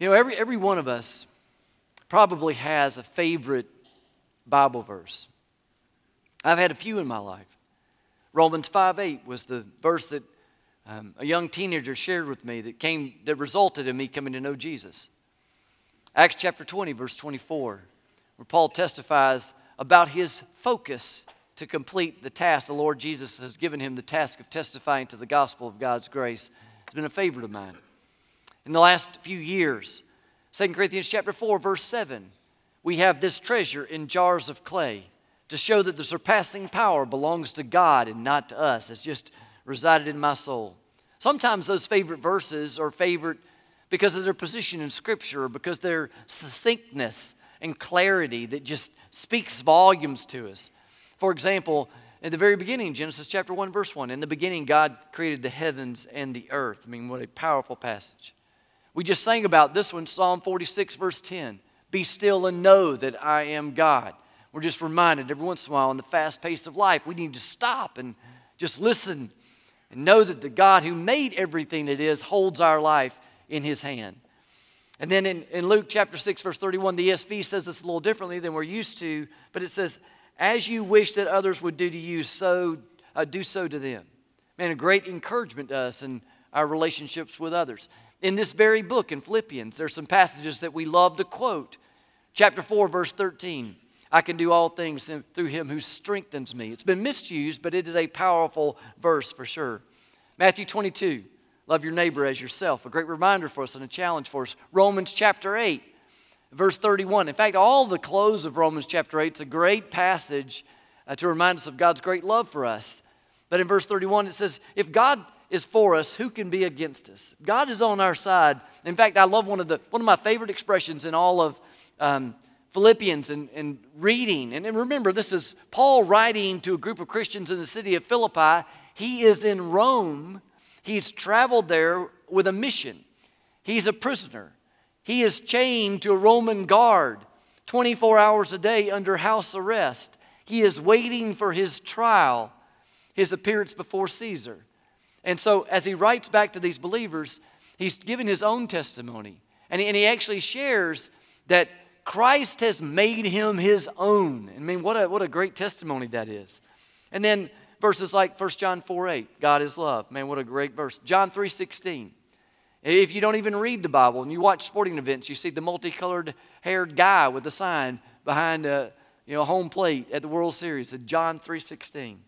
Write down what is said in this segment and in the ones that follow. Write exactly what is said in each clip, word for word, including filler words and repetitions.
know, every, every one of us probably has a favorite Bible verse. I've had a few in my life. Romans five eight was the verse that um, a young teenager shared with me that came that resulted in me coming to know Jesus. Acts chapter twenty, verse twenty-four, where Paul testifies about his focus to complete the task the Lord Jesus has given him, the task of testifying to the gospel of God's grace. It's been a favorite of mine. In the last few years, Second Corinthians chapter four, verse seven, we have this treasure in jars of clay to show that the surpassing power belongs to God and not to us. It's just resided in my soul. Sometimes those favorite verses are favorite because of their position in Scripture or because their succinctness and clarity that just speaks volumes to us. For example, in the very beginning, Genesis chapter one, verse one, in the beginning God created the heavens and the earth. I mean, what a powerful passage. We just sang about this one, Psalm forty-six, verse ten. Be still and know that I am God. We're just reminded every once in a while in the fast pace of life, we need to stop and just listen and know that the God who made everything that is holds our life in His hand. And then in, in Luke chapter six, verse thirty-one, the E S V says this a little differently than we're used to, but it says, as you wish that others would do to you, so uh, do so to them. Man, a great encouragement to us in our relationships with others. In this very book, in Philippians, there's some passages that we love to quote. Chapter four, verse thirteen, I can do all things through Him who strengthens me. It's been misused, but it is a powerful verse for sure. Matthew twenty-two, love your neighbor as yourself. A great reminder for us and a challenge for us. Romans chapter eight, verse thirty-one. In fact, all the close of Romans chapter eight is a great passage uh, to remind us of God's great love for us. But in verse thirty-one, it says, if God is for us, who can be against us? God is on our side. In fact, I love one of the one of my favorite expressions in all of um, Philippians and, and reading. And, and remember, this is Paul writing to a group of Christians in the city of Philippi. He is in Rome. He's traveled there with a mission. He's a prisoner. He is chained to a Roman guard twenty-four hours a day under house arrest. He is waiting for his trial, his appearance before Caesar. And so as he writes back to these believers, he's given his own testimony. And he, and he actually shares that Christ has made him his own. I mean, what a, what a great testimony that is. And then verses like First John four eight, God is love. Man, what a great verse. John three sixteen. If you don't even read the Bible and you watch sporting events, you see the multicolored haired guy with the sign behind a you know, home plate at the World Series, at John three sixteen.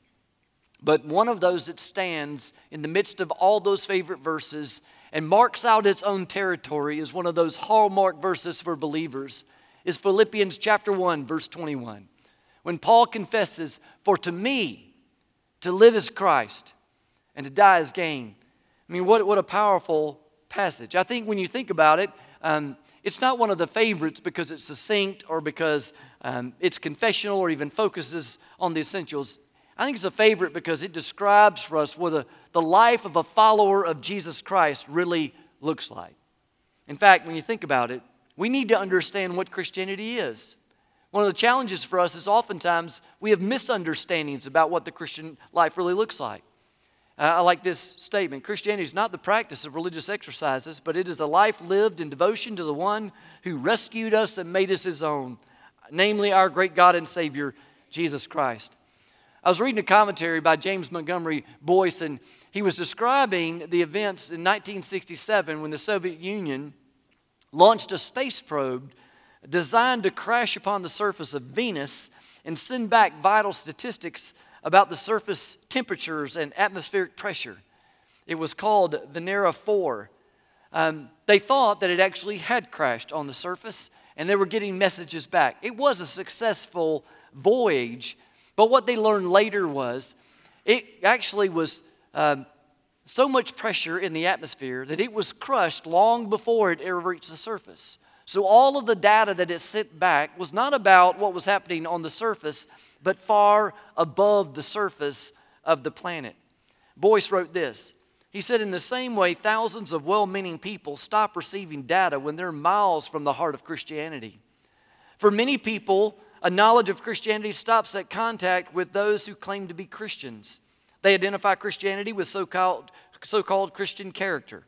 But one of those that stands in the midst of all those favorite verses and marks out its own territory is one of those hallmark verses for believers is Philippians chapter one, verse twenty-one. When Paul confesses, for to me, to live is Christ and to die is gain. I mean, what, what a powerful passage. I think when you think about it, um, it's not one of the favorites because it's succinct or because um, it's confessional or even focuses on the essentials. I think it's a favorite because it describes for us what a, the life of a follower of Jesus Christ really looks like. In fact, when you think about it, we need to understand what Christianity is. One of the challenges for us is oftentimes we have misunderstandings about what the Christian life really looks like. Uh, I like this statement. Christianity is not the practice of religious exercises, but it is a life lived in devotion to the one who rescued us and made us His own, namely our great God and Savior, Jesus Christ. I was reading a commentary by James Montgomery Boyce, and he was describing the events in nineteen sixty-seven when the Soviet Union launched a space probe designed to crash upon the surface of Venus and send back vital statistics about the surface temperatures and atmospheric pressure. It was called Venera four. Um, they thought that it actually had crashed on the surface, and they were getting messages back. It was a successful voyage. But what they learned later was it actually was um, so much pressure in the atmosphere that it was crushed long before it ever reached the surface. So all of the data that it sent back was not about what was happening on the surface, but far above the surface of the planet. Boyce wrote this. He said, in the same way, thousands of well-meaning people stop receiving data when they're miles from the heart of Christianity. For many people, a knowledge of Christianity stops at contact with those who claim to be Christians. They identify Christianity with so-called, so-called Christian character.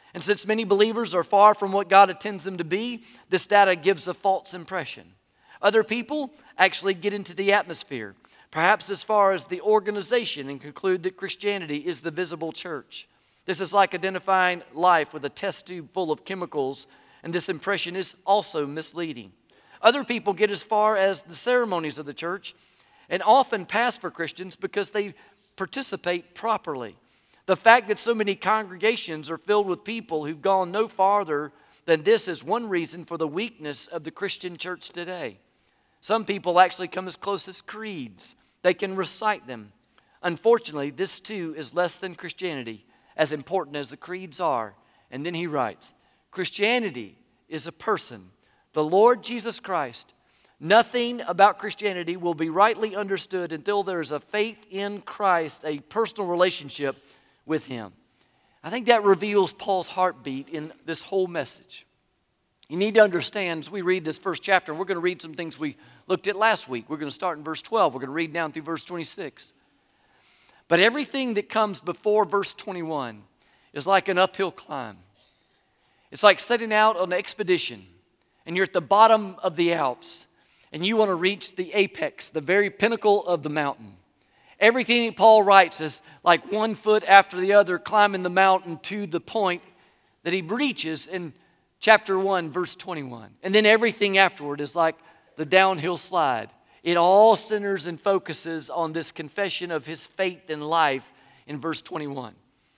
And since many believers are far from what God intends them to be, this data gives a false impression. Other people actually get into the atmosphere, perhaps as far as the organization, and conclude that Christianity is the visible church. This is like identifying life with a test tube full of chemicals, and this impression is also misleading. Other people get as far as the ceremonies of the church and often pass for Christians because they participate properly. The fact that so many congregations are filled with people who've gone no farther than this is one reason for the weakness of the Christian church today. Some people actually come as close as creeds. They can recite them. Unfortunately, this too is less than Christianity, as important as the creeds are. And then he writes, Christianity is a person, the Lord Jesus Christ. Nothing about Christianity will be rightly understood until there is a faith in Christ, a personal relationship with Him. I think that reveals Paul's heartbeat in this whole message. You need to understand, as we read this first chapter, and we're going to read some things we looked at last week. We're going to start in verse twelve. We're going to read down through verse twenty-six. But everything that comes before verse twenty-one is like an uphill climb. It's like setting out on an expedition, and you're at the bottom of the Alps, and you want to reach the apex, the very pinnacle of the mountain. Everything that Paul writes is like one foot after the other, climbing the mountain to the point that he reaches in chapter one, verse twenty-one. And then everything afterward is like the downhill slide. It all centers and focuses on this confession of his faith and life in verse twenty-one.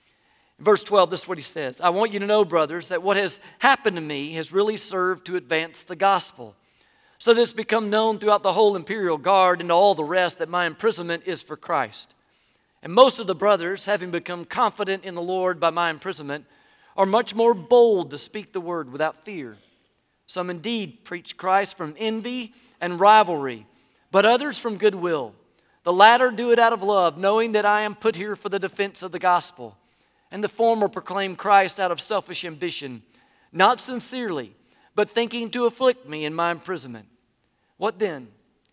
In verse twelve, this is what he says. I want you to know, brothers, that what has happened to me has really served to advance the gospel, so that it's become known throughout the whole imperial guard and to all the rest that my imprisonment is for Christ. And most of the brothers, having become confident in the Lord by my imprisonment, are much more bold to speak the word without fear. Some indeed preach Christ from envy and rivalry, but others from goodwill. The latter do it out of love, knowing that I am put here for the defense of the gospel. And the former proclaim Christ out of selfish ambition, not sincerely, but thinking to afflict me in my imprisonment. What then?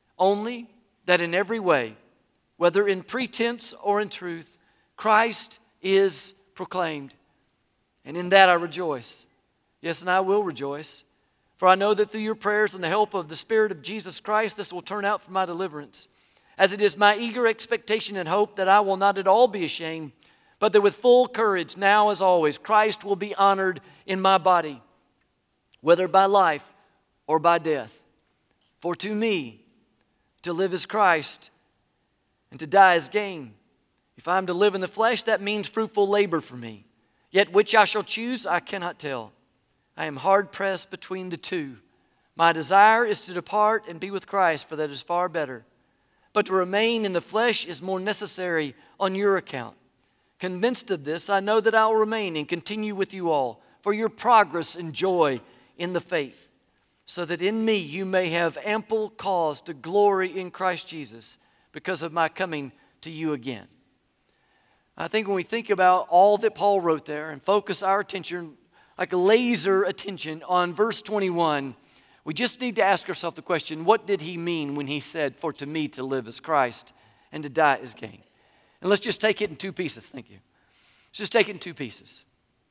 Only that in every way, whether in pretense or in truth, Christ is proclaimed. And in that I rejoice. Yes, and I will rejoice. For I know that through your prayers and the help of the Spirit of Jesus Christ, this will turn out for my deliverance. As it is my eager expectation and hope that I will not at all be ashamed, but that with full courage, now as always, Christ will be honored in my body, whether by life or by death. For to me, to live is Christ, and to die is gain. If I am to live in the flesh, that means fruitful labor for me. Yet which I shall choose, I cannot tell. I am hard-pressed between the two. My desire is to depart and be with Christ, for that is far better. But to remain in the flesh is more necessary on your account. Convinced of this, I know that I will remain and continue with you all for your progress and joy in the faith, so that in me you may have ample cause to glory in Christ Jesus because of my coming to you again. I think when we think about all that Paul wrote there and focus our attention, like a laser attention on verse twenty-one, we just need to ask ourselves the question, what did he mean when he said, for to me to live is Christ and to die is gain? And let's just take it in two pieces, thank you. Let's just take it in two pieces.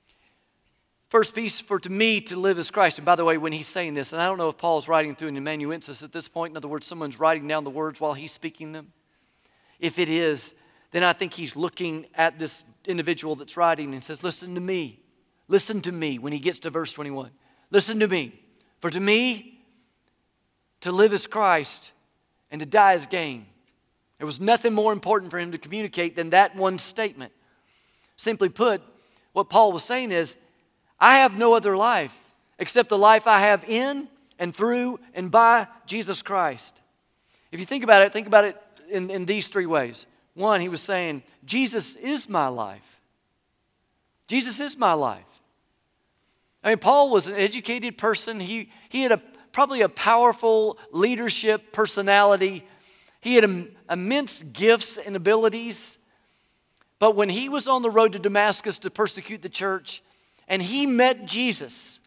First piece, for to me to live is Christ. And by the way, when he's saying this, and I don't know if Paul's writing through an amanuensis at this point, in other words, someone's writing down the words while he's speaking them. If it is, then I think he's looking at this individual that's writing and says, listen to me. Listen to me when he gets to verse twenty-one. Listen to me. For to me, to live is Christ and to die is gain. There was nothing more important for him to communicate than that one statement. Simply put, what Paul was saying is, I have no other life except the life I have in and through and by Jesus Christ. If you think about it, think about it in, in these three ways. One, he was saying, Jesus is my life. Jesus is my life. I mean, Paul was an educated person. He, he had a, probably a powerful leadership personality. He had im- immense gifts and abilities. But when he was on the road to Damascus to persecute the church, and he met Jesus,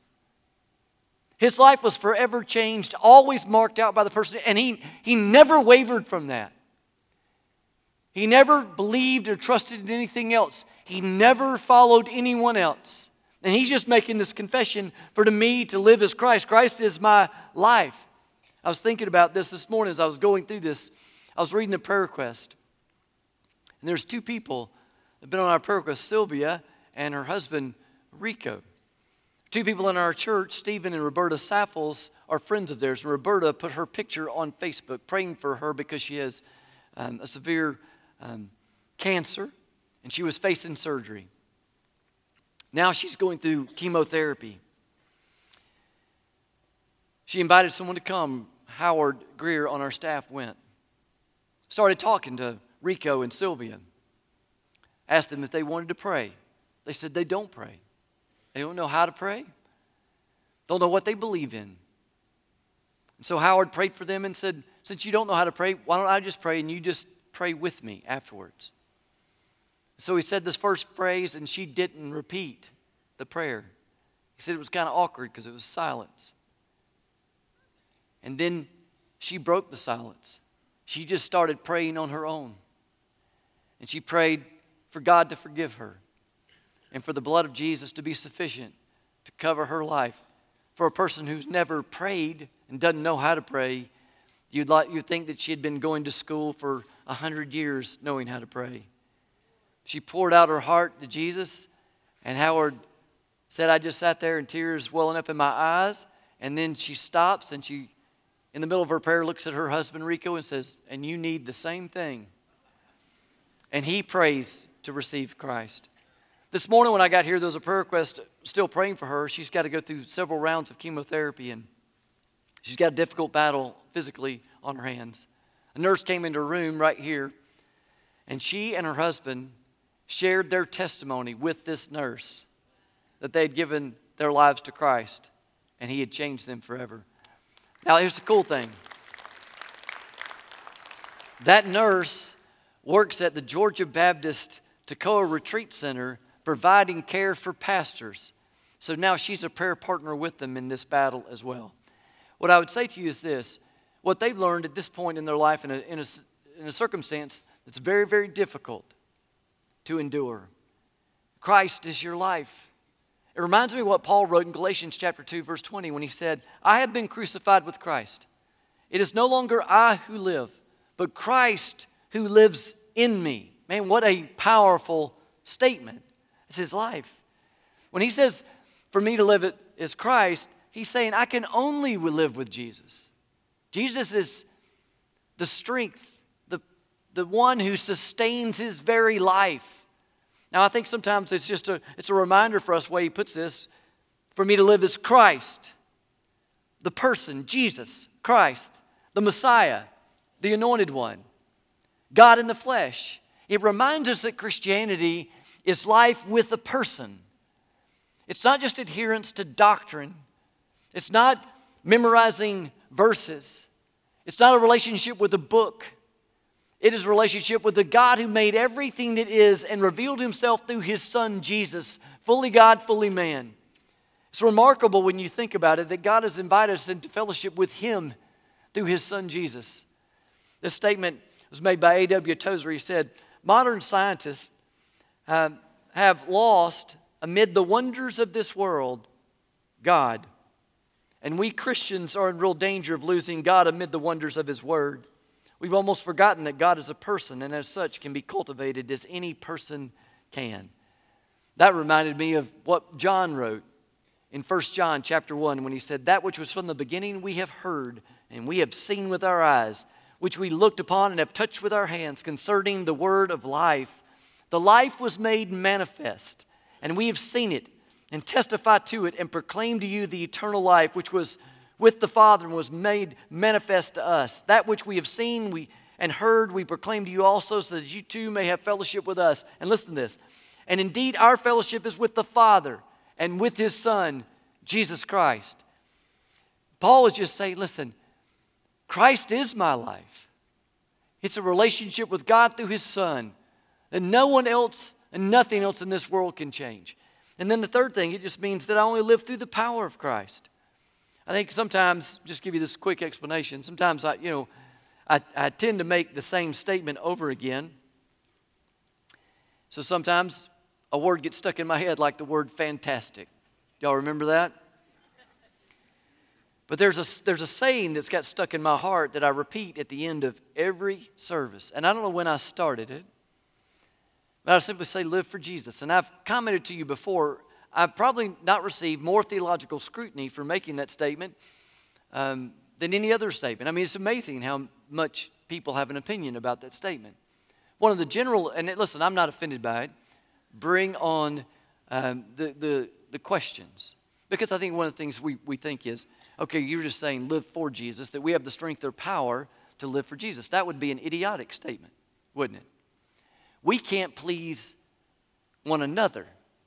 his life was forever changed, always marked out by the person, and he, he never wavered from that. He never believed or trusted in anything else. He never followed anyone else. And he's just making this confession for to me to live as Christ. Christ is my life. I was thinking about this this morning as I was going through this. I was reading the prayer request. And there's two people that have been on our prayer request, Sylvia and her husband, Rico. Two people in our church, Stephen and Roberta Saffels, are friends of theirs. And Roberta put her picture on Facebook praying for her because she has um, a severe um, cancer and she was facing surgery. Now she's going through chemotherapy. She invited someone to come. Howard Greer on our staff went. Started talking to Rico and Sylvia. Asked them if they wanted to pray. They said they don't pray. They don't know how to pray. Don't know what they believe in. And so Howard prayed for them and said, since you don't know how to pray, why don't I just pray and you just pray with me afterwards? So he said this first phrase and she didn't repeat the prayer. He said it was kind of awkward because it was silence. And then she broke the silence. She just started praying on her own. And she prayed for God to forgive her and for the blood of Jesus to be sufficient to cover her life. For a person who's never prayed and doesn't know how to pray, you'd, like, you'd think that she had been going to school for a hundred years knowing how to pray. She poured out her heart to Jesus, and Howard said, I just sat there and tears welling up in my eyes. And then she stops and she, in the middle of her prayer, looks at her husband Rico and says, and you need the same thing. And he prays to receive Christ. This morning when I got here, there was a prayer request still praying for her. She's got to go through several rounds of chemotherapy, and she's got a difficult battle physically on her hands. A nurse came into her room right here, and she and her husband shared their testimony with this nurse that they had given their lives to Christ, and he had changed them forever. Now, here's the cool thing. That nurse works at the Georgia Baptist Toccoa Retreat Center providing care for pastors. So now she's a prayer partner with them in this battle as well. What I would say to you is this. What they've learned at this point in their life in a, in a, in a circumstance that's very, very difficult to endure. Christ is your life. It reminds me of what Paul wrote in Galatians chapter two, verse twenty, when he said, I have been crucified with Christ. It is no longer I who live, but Christ who lives in me. Man, what a powerful statement. It's his life. When he says, for me to live it is Christ, he's saying, I can only live with Jesus. Jesus is the strength, the, the one who sustains his very life. Now, I think sometimes it's just a, it's a reminder for us, the way he puts this, for me to live as Christ, the person, Jesus, Christ, the Messiah, the anointed one, God in the flesh. It reminds us that Christianity is life with a person. It's not just adherence to doctrine. It's not memorizing verses. It's not a relationship with a book. It is a relationship with the God who made everything that is and revealed himself through his Son, Jesus, fully God, fully man. It's remarkable when you think about it that God has invited us into fellowship with him through his Son, Jesus. This statement was made by A W Tozer. He said, modern scientists uh, have lost, amid the wonders of this world, God. And we Christians are in real danger of losing God amid the wonders of his word. We've almost forgotten that God is a person and as such can be cultivated as any person can. That reminded me of what John wrote in First John chapter one when he said, that which was from the beginning we have heard and we have seen with our eyes, which we looked upon and have touched with our hands concerning the word of life. The life was made manifest, and we have seen it and testify to it and proclaim to you the eternal life which was with the Father and was made manifest to us. That which we have seen we and heard we proclaim to you also, so that you too may have fellowship with us. And listen to this. And indeed our fellowship is with the Father and with his Son, Jesus Christ. Paul is just saying, listen, Christ is my life. It's a relationship with God through his Son. And no one else and nothing else in this world can change. And then the third thing, it just means that I only live through the power of Christ. I think sometimes, just give you this quick explanation, sometimes I, you know, I, I tend to make the same statement over again. So sometimes a word gets stuck in my head like the word fantastic. Y'all remember that? But there's a, there's a saying that's got stuck in my heart that I repeat at the end of every service. And I don't know when I started it, but I simply say, live for Jesus. And I've commented to you before, I've probably not received more theological scrutiny for making that statement um, than any other statement. I mean, it's amazing how much people have an opinion about that statement. One of the general, and listen, I'm not offended by it, bring on um, the, the, the questions. Because I think one of the things we, we think is, okay, you're just saying live for Jesus, that we have the strength or power to live for Jesus. That would be an idiotic statement, wouldn't it? We can't please one another,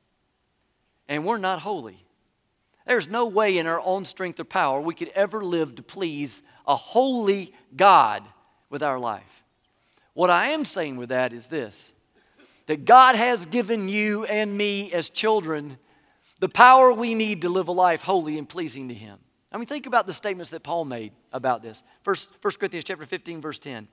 and we're not holy. There's no way in our own strength or power we could ever live to please a holy God with our life. What I am saying with that is this, that God has given you and me as children the power we need to live a life holy and pleasing to Him. I mean, think about the statements that Paul made about this. First, First Corinthians chapter fifteen, verse ten.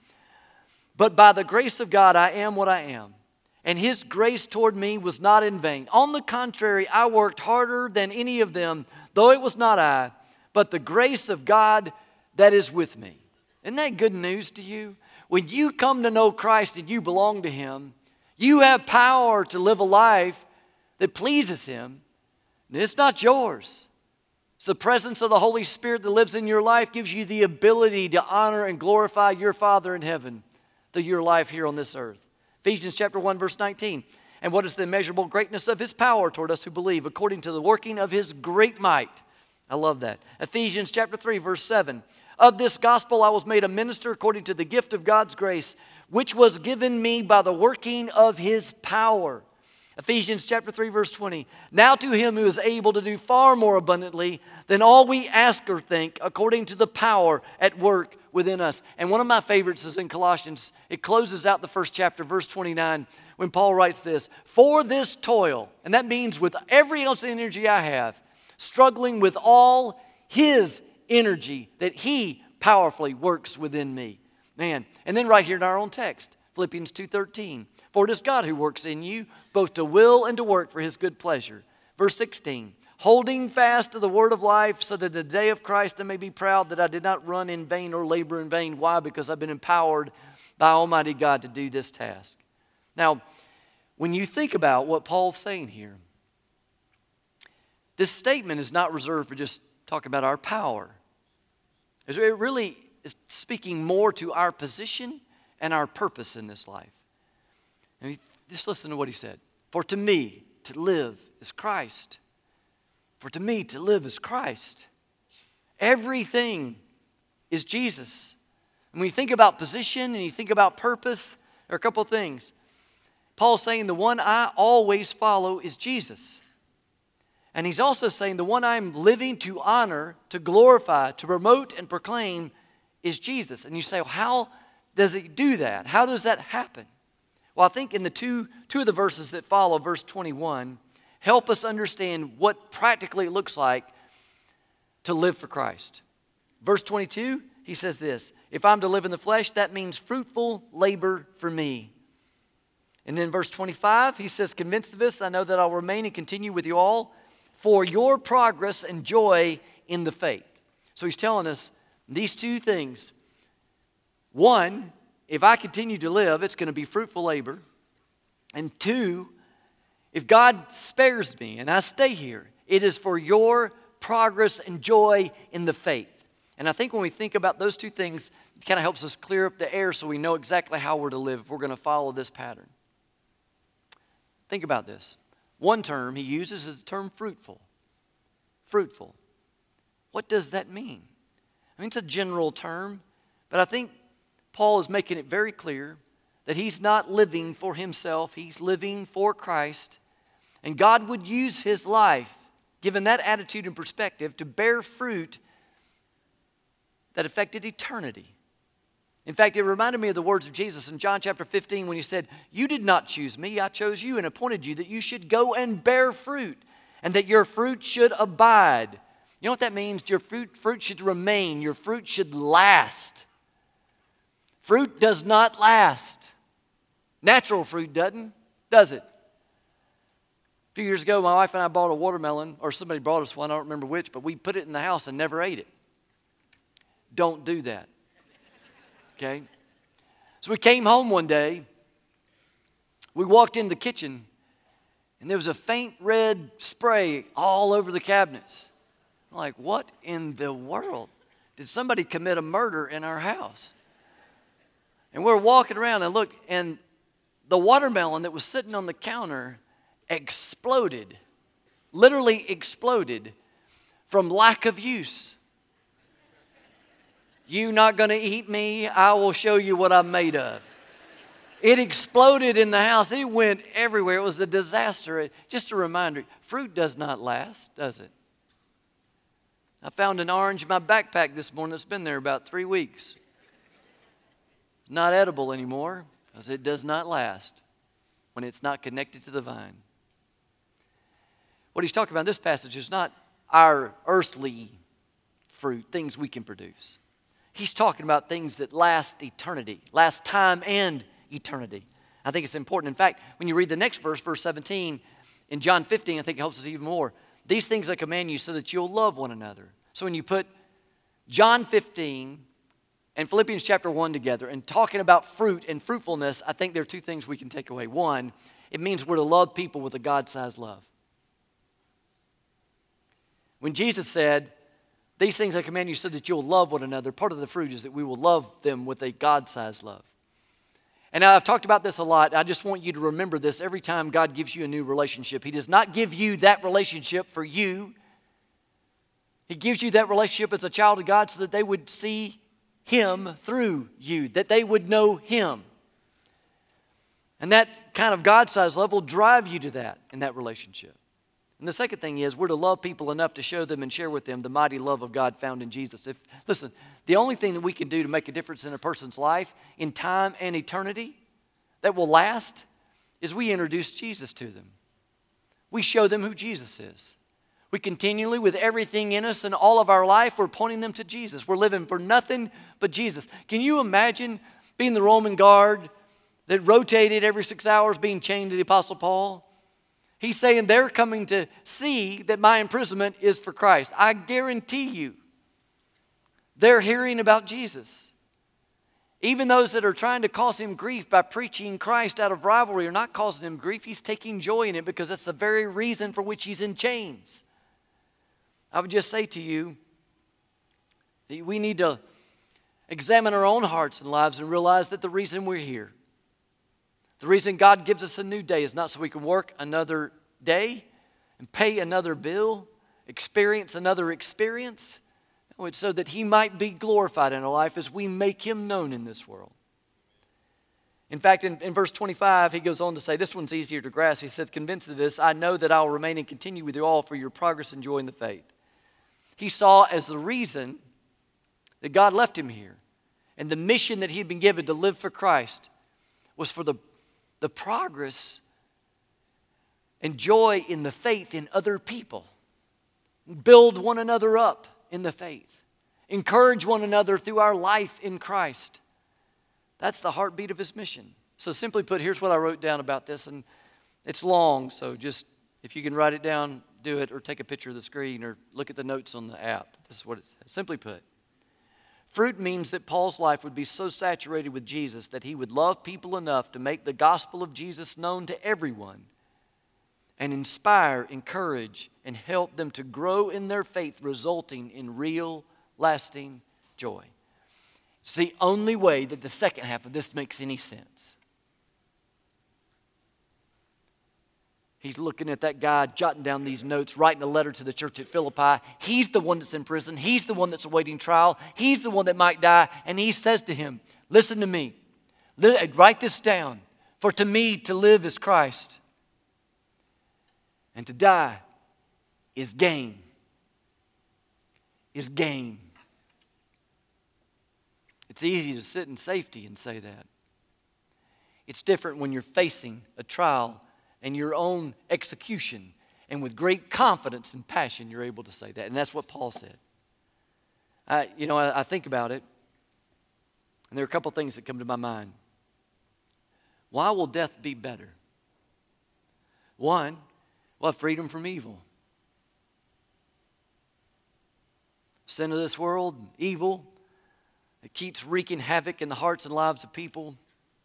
But by the grace of God, I am what I am. And His grace toward me was not in vain. On the contrary, I worked harder than any of them, though it was not I, but the grace of God that is with me. Isn't that good news to you? When you come to know Christ and you belong to Him, you have power to live a life that pleases Him. And it's not yours. It's the presence of the Holy Spirit that lives in your life gives you the ability to honor and glorify your Father in heaven through your life here on this earth. Ephesians chapter one, verse nineteen. And what is the immeasurable greatness of His power toward us who believe, according to the working of His great might? I love that. Ephesians chapter three, verse seven. Of this gospel I was made a minister according to the gift of God's grace, which was given me by the working of His power. Ephesians chapter three, verse twenty. Now to Him who is able to do far more abundantly than all we ask or think, according to the power at work within us. And one of my favorites is in Colossians. It closes out the first chapter, verse twenty-nine, when Paul writes this, for this toil, and that means with every ounce of energy I have, struggling with all His energy that He powerfully works within me. Man, and then right here in our own text, Philippians two thirteen. For it is God who works in you, both to will and to work for His good pleasure. Verse sixteen, holding fast to the word of life, so that the day of Christ I may be proud that I did not run in vain or labor in vain. Why? Because I've been empowered by Almighty God to do this task. Now, when you think about what Paul's saying here, this statement is not reserved for just talking about our power. It really is speaking more to our position and our purpose in this life. I mean, just listen to what he said. For to me, to live is Christ. For to me, to live is Christ. Everything is Jesus. And when you think about position and you think about purpose, there are a couple of things. Paul's saying the one I always follow is Jesus. And he's also saying the one I'm living to honor, to glorify, to promote and proclaim is Jesus. And you say, well, how does he do that? How does that happen? Well, I think in the two, two of the verses that follow, verse twenty-one, help us understand what practically it looks like to live for Christ. Verse twenty-two, he says this, if I'm to live in the flesh, that means fruitful labor for me. And then verse twenty-five, he says, convinced of this, I know that I'll remain and continue with you all for your progress and joy in the faith. So he's telling us these two things. One, if I continue to live, it's going to be fruitful labor. And two, if God spares me and I stay here, it is for your progress and joy in the faith. And I think when we think about those two things, it kind of helps us clear up the air so we know exactly how we're to live if we're going to follow this pattern. Think about this. One term he uses is the term fruitful. Fruitful. What does that mean? I mean, it's a general term, but I think Paul is making it very clear that he's not living for himself. He's living for Christ. And God would use his life, given that attitude and perspective, to bear fruit that affected eternity. In fact, it reminded me of the words of Jesus in John chapter fifteen when he said, you did not choose me, I chose you and appointed you that you should go and bear fruit and that your fruit should abide. You know what that means? Your fruit, fruit should remain. Your fruit should last. Fruit does not last. Natural fruit doesn't, does it? A few years ago, my wife and I bought a watermelon, or somebody brought us one, I don't remember which, but we put it in the house and never ate it. Don't do that. Okay? So we came home one day, we walked in the kitchen, and there was a faint red spray all over the cabinets. I'm like, what in the world? Did somebody commit a murder in our house? And we're walking around and look, and the watermelon that was sitting on the counter exploded, literally exploded from lack of use. You not going to eat me? I will show you what I'm made of. It exploded in the house. It went everywhere. It was a disaster. Just a reminder, fruit does not last, does it? I found an orange in my backpack this morning that's been there about three weeks. It's not edible anymore because it does not last when it's not connected to the vine. What he's talking about in this passage is not our earthly fruit, things we can produce. He's talking about things that last eternity, last time and eternity. I think it's important. In fact, when you read the next verse, verse seventeen, in John fifteen, I think it helps us even more. These things I command you so that you'll love one another. So when you put John fifteen and Philippians chapter one together and talking about fruit and fruitfulness, I think there are two things we can take away. One, it means we're to love people with a God-sized love. When Jesus said, these things I command you so that you'll love one another, part of the fruit is that we will love them with a God-sized love. And I've talked about this a lot. I just want you to remember this every time God gives you a new relationship. He does not give you that relationship for you. He gives you that relationship as a child of God so that they would see Him through you, that they would know Him. And that kind of God-sized love will drive you to that in that relationship. And the second thing is we're to love people enough to show them and share with them the mighty love of God found in Jesus. If, listen, the only thing that we can do to make a difference in a person's life in time and eternity that will last is we introduce Jesus to them. We show them who Jesus is. We continually, with everything in us and all of our life, we're pointing them to Jesus. We're living for nothing but Jesus. Can you imagine being the Roman guard that rotated every six hours being chained to the Apostle Paul? He's saying they're coming to see that my imprisonment is for Christ. I guarantee you, they're hearing about Jesus. Even those that are trying to cause him grief by preaching Christ out of rivalry are not causing him grief. He's taking joy in it because that's the very reason for which he's in chains. I would just say to you, that we need to examine our own hearts and lives and realize that the reason we're here, the reason God gives us a new day is not so we can work another day and pay another bill, experience another experience. It's so that He might be glorified in our life as we make Him known in this world. In fact, in, in verse twenty-five, he goes on to say, this one's easier to grasp. He says, convinced of this, I know that I will remain and continue with you all for your progress and joy in the faith. He saw as the reason that God left him here and the mission that he had been given to live for Christ was for the the progress and joy in the faith in other people. Build one another up in the faith. Encourage one another through our life in Christ. That's the heartbeat of his mission. So simply put, here's what I wrote down about this, and it's long, so just if you can write it down, do it, or take a picture of the screen, or look at the notes on the app. This is what it says. Simply put, fruit means that Paul's life would be so saturated with Jesus that he would love people enough to make the gospel of Jesus known to everyone and inspire, encourage, and help them to grow in their faith, resulting in real, lasting joy. It's the only way that the second half of this makes any sense. He's looking at that guy, jotting down these notes, writing a letter to the church at Philippi. He's the one that's in prison. He's the one that's awaiting trial. He's the one that might die. And he says to him, listen to me. Write this down. For to me to live is Christ, and to die is gain. Is gain. It's easy to sit in safety and say that. It's different when you're facing a trial and your own execution. And with great confidence and passion, you're able to say that. And that's what Paul said. I, you know, I, I think about it, and there are a couple things that come to my mind. Why will death be better? One, We'll have freedom from evil. Sin of this world, evil, it keeps wreaking havoc in the hearts and lives of people.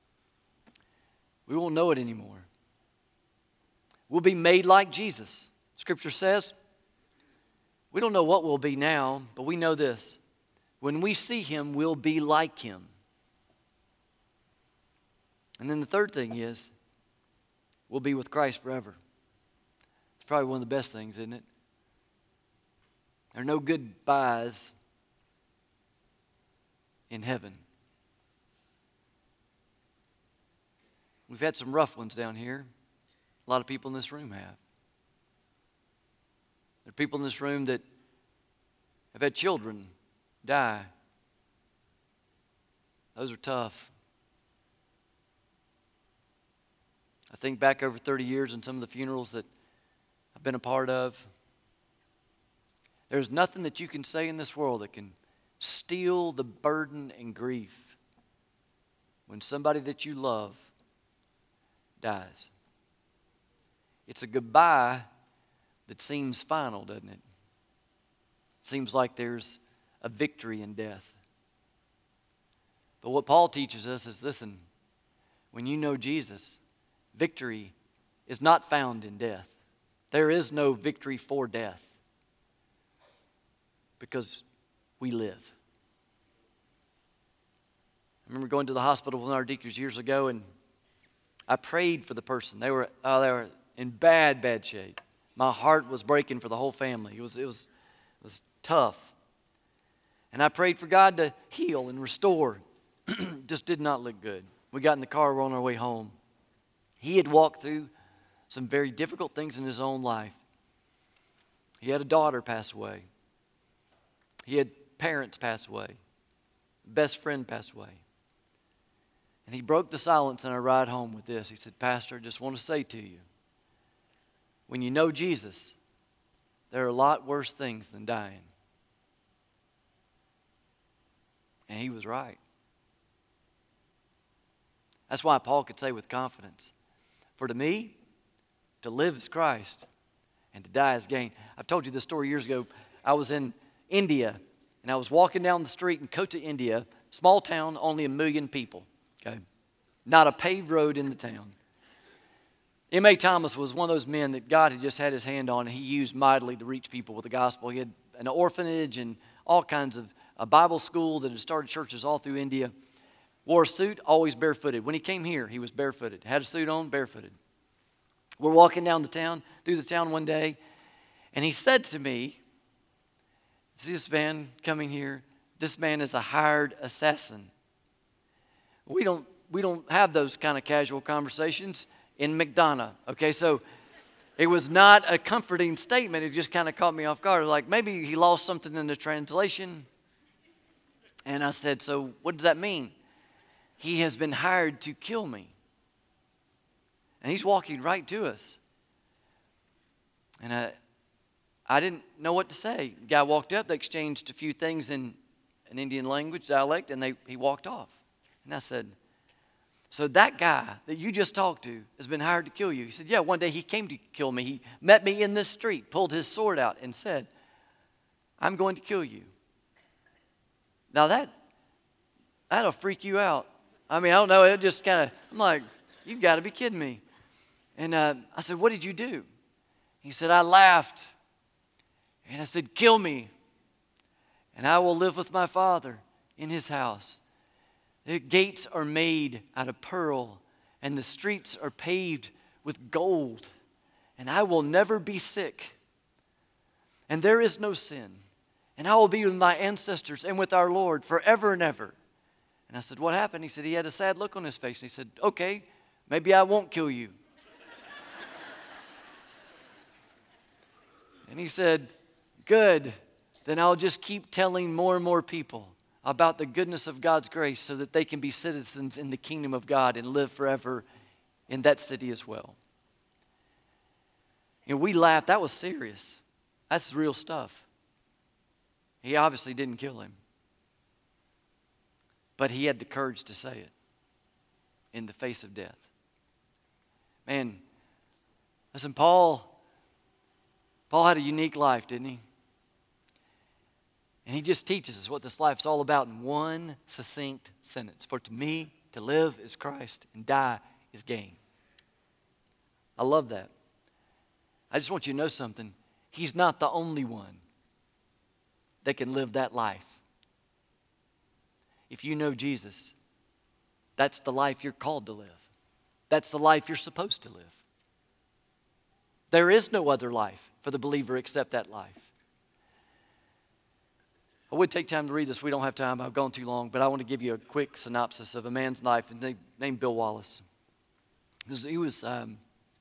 We won't know it anymore. We'll be made like Jesus. Scripture says, we don't know what we'll be now, but we know this. When we see Him, we'll be like Him. And then the third thing is, we'll be with Christ forever. It's probably one of the best things, isn't it? There are no goodbyes in heaven. We've had some rough ones down here. A lot of people in this room have. There are people in this room that have had children die. Those are tough. I think back over thirty years and some of the funerals that I've been a part of. There's nothing that you can say in this world that can steal the burden and grief when somebody that you love dies. It's a goodbye that seems final, doesn't it? It seems like there's a victory in death. But what Paul teaches us is, listen, when you know Jesus, victory is not found in death. There is no victory for death because we live. I remember going to the hospital with our deacons years ago, and I prayed for the person. They were oh, they were in bad, bad shape. My heart was breaking for the whole family. It was, it was, it was tough. And I prayed for God to heal and restore. Just did not look good. We got in the car, we're on our way home. He had walked through some very difficult things in his own life. He had a daughter pass away. He had parents pass away. Best friend pass away. And he broke the silence in our ride home with this. He said, Pastor, I just want to say to you, when you know Jesus, there are a lot worse things than dying. And he was right. That's why Paul could say with confidence, for to me, to live is Christ, and to die is gain. I've told you this story years ago. I was in India, and I was walking down the street in Kota, India, small town, only a million people. Okay, not a paved road in the town. M A Thomas was one of those men that God had just had his hand on, and he used mightily to reach people with the gospel. He had an orphanage and all kinds of a Bible school that had started churches all through India. Wore a suit, always barefooted. When he came here, he was barefooted. Had a suit on, barefooted. We're walking down the town, through the town one day, and he said to me, see this man coming here? This man is a hired assassin. We don't, we don't have those kind of casual conversations in McDonough. Okay, so it was not a comforting statement. It just kind of caught me off guard. Like maybe he lost something in the translation. And I said, so what does that mean? He has been hired to kill me. And he's walking right to us. And I, I didn't know what to say. The guy walked up. They exchanged a few things in an Indian language, dialect, and they, he walked off. And I said, so that guy that you just talked to has been hired to kill you. He said, yeah, one day he came to kill me. He met me in this street, pulled his sword out, and said, I'm going to kill you. Now that, that'll freak you out. I mean, I don't know. It just kind of, I'm like, you've got to be kidding me. And uh, I said, what did you do? He said, I laughed. And I said, kill me. And I will live with my Father in his house. The gates are made out of pearl, and the streets are paved with gold. And I will never be sick. And there is no sin. And I will be with my ancestors and with our Lord forever and ever. And I said, what happened? He said, he had a sad look on his face. And he said, okay, maybe I won't kill you. And he said, good, then I'll just keep telling more and more people about the goodness of God's grace so that they can be citizens in the kingdom of God and live forever in that city as well. And we laughed. That was serious. That's real stuff. He obviously didn't kill him. But he had the courage to say it in the face of death. Man, listen, Paul Paul had a unique life, didn't he? And he just teaches us what this life's all about in one succinct sentence. For to me, to live is Christ, and die is gain. I love that. I just want you to know something. He's not the only one that can live that life. If you know Jesus, that's the life you're called to live. That's the life you're supposed to live. There is no other life for the believer except that life. I would take time to read this. We don't have time. I've gone too long. But I want to give you a quick synopsis of a man's life named Bill Wallace. He was um,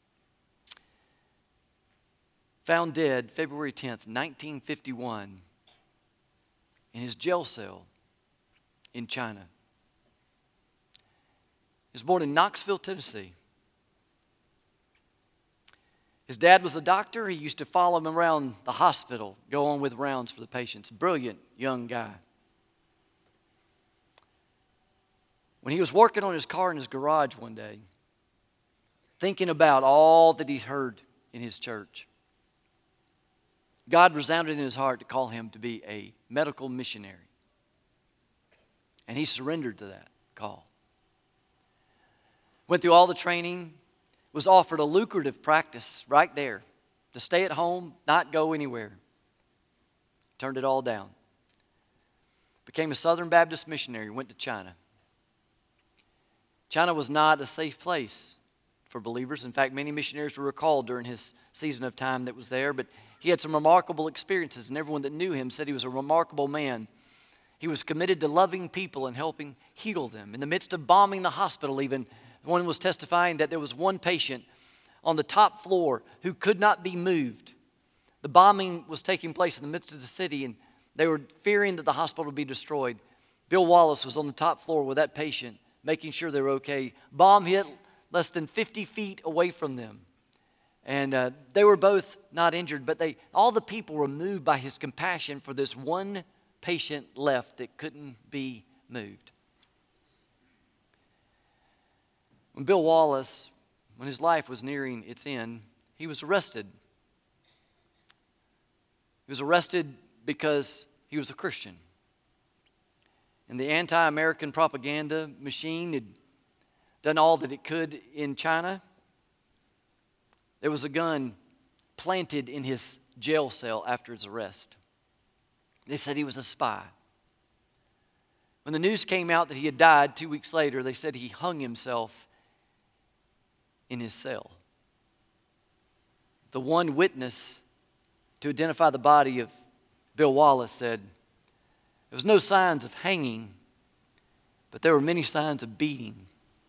found dead February tenth, nineteen fifty-one in his jail cell in China. He was born in Knoxville, Tennessee. His dad was a doctor. He used to follow him around the hospital, go on with rounds for the patients. Brilliant young guy. When he was working on his car in his garage one day, thinking about all that he heard in his church, God resounded in his heart to call him to be a medical missionary. And he surrendered to that call. Went through all the training, was offered a lucrative practice right there to stay at home, not go anywhere. Turned it all down. Became a Southern Baptist missionary, went to China. China was not a safe place for believers. In fact, many missionaries were recalled during his season of time that was there, but he had some remarkable experiences, and everyone that knew him said he was a remarkable man. He was committed to loving people and helping heal them. In the midst of bombing the hospital even, one was testifying that there was one patient on the top floor who could not be moved. The bombing was taking place in the midst of the city, and they were fearing that the hospital would be destroyed. Bill Wallace was on the top floor with that patient, making sure they were okay. Bomb hit less than fifty feet away from them. And uh, they were both not injured, but they all the people were moved by his compassion for this one patient left that couldn't be moved. When Bill Wallace, when his life was nearing its end, he was arrested. He was arrested because he was a Christian. And the anti-American propaganda machine had done all that it could in China. There was a gun planted in his jail cell after his arrest. They said he was a spy. When the news came out that he had died two weeks later, they said he hung himself in his cell. The one witness to identify the body of Bill Wallace said, there was no signs of hanging, but there were many signs of beating.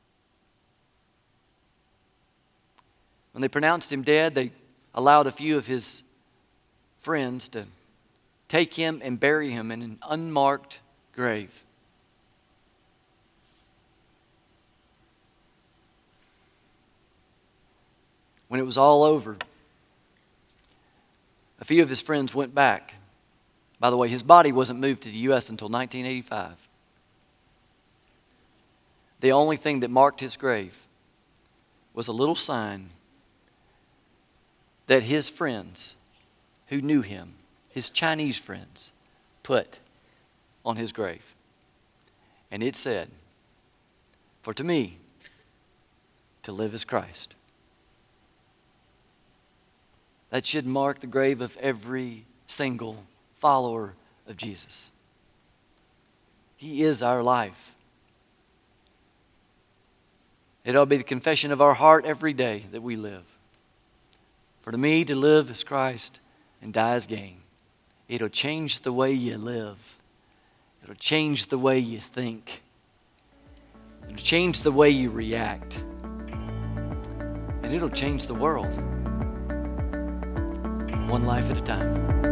When they pronounced him dead, they allowed a few of his friends to take him and bury him in an unmarked grave. When it was all over, a few of his friends went back. By the way, his body wasn't moved to the U S until nineteen eighty-five. The only thing that marked his grave was a little sign that his friends who knew him, his Chinese friends, put on his grave. And it said, for to me, to live is Christ. That should mark the grave of every single follower of Jesus. He is our life. It ought to be the confession of our heart every day that we live. For to me, to live is Christ and die is gain. It'll change the way you live. It'll change the way you think. It'll change the way you react. And it'll change the world. One life at a time.